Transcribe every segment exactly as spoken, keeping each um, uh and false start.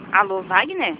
Alô, Wagner?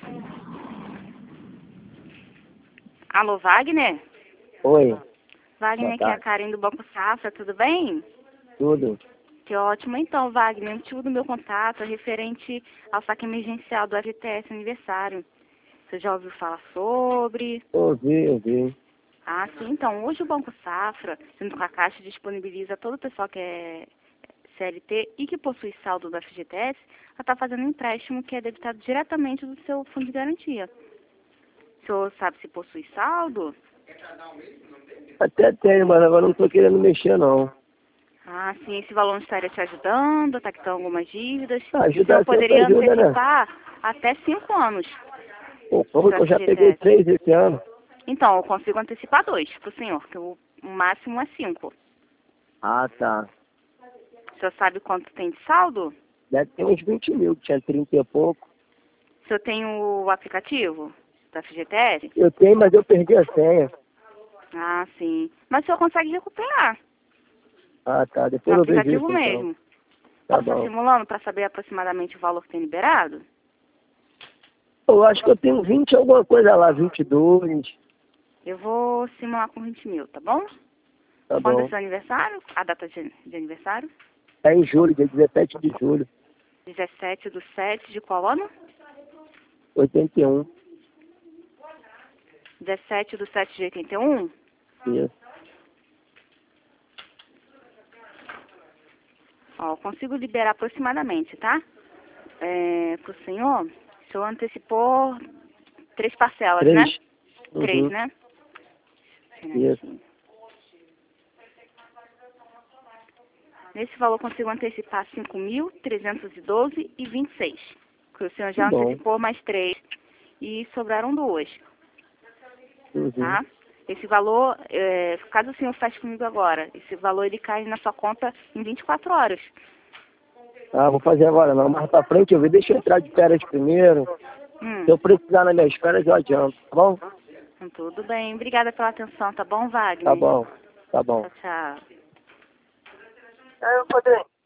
Alô, Wagner? Oi, Wagner, boa aqui é a tarde. Karen do Banco Safra, tudo bem? Tudo? Que ótimo. Então, Wagner, o motivo do meu contato é referente ao saque emergencial do F G T S aniversário. Você já ouviu falar sobre? Ouvi, ouvi. Ah, sim. Então, hoje o Banco Safra, junto com a Caixa, disponibiliza a todo o pessoal que é C L T e que possui saldo do F G T S a estar fazendo um empréstimo que é debitado diretamente do seu fundo de garantia. O senhor sabe se possui saldo? Até tenho, mas agora não tô querendo mexer, não. Ah, sim, esse valor não estaria te ajudando, está quitando algumas dívidas. Ah, O senhor ajudar sempre poderia ajuda, né? antecipar até cinco anos Pô, como do que eu já peguei F G T S. três esse ano? Então, eu consigo antecipar dois para o senhor, que o máximo é cinco. Ah, tá. O senhor sabe quanto tem de saldo? Deve ter uns vinte mil, que tinha trinta e pouco. O senhor tem o aplicativo da F G T S? Eu tenho, mas eu perdi a senha. Ah, sim. Mas o senhor consegue recuperar Ah, tá. no Depois eu vejo aplicativo isso, então. mesmo. Tá Posso estar bom. simulando para saber aproximadamente o valor que tem liberado? Eu acho que eu tenho vinte alguma coisa lá, vinte e dois. Eu vou simular com vinte mil, tá bom? Tá Quando é bom. seu aniversário? A data de, de aniversário? É em julho, dia dezessete de julho. dezessete do sete de qual ano? oitenta e um. dezessete do sete de oitenta e um? Isso. Ó, eu consigo liberar aproximadamente, tá? É, pro senhor, o senhor antecipou três parcelas, né? Três. Três, Uhum. né? Isso. Nesse valor eu consigo antecipar cinco mil trezentos e doze e vinte e seis. Que o senhor já Tá bom. antecipou mais três e sobraram duas, Uhum. tá? Esse valor, é, caso o senhor feche comigo agora, esse valor ele cai na sua conta em vinte e quatro horas. Ah, vou fazer agora não. Mais pra frente eu vi. Deixa eu entrar de férias primeiro. Hum, Se eu precisar nas minhas férias, eu adianto. Tá bom? então tudo bem. Obrigada pela atenção, tá bom, Tá Wagner? bom. Tá bom. Tchau, tchau. É, eu poder.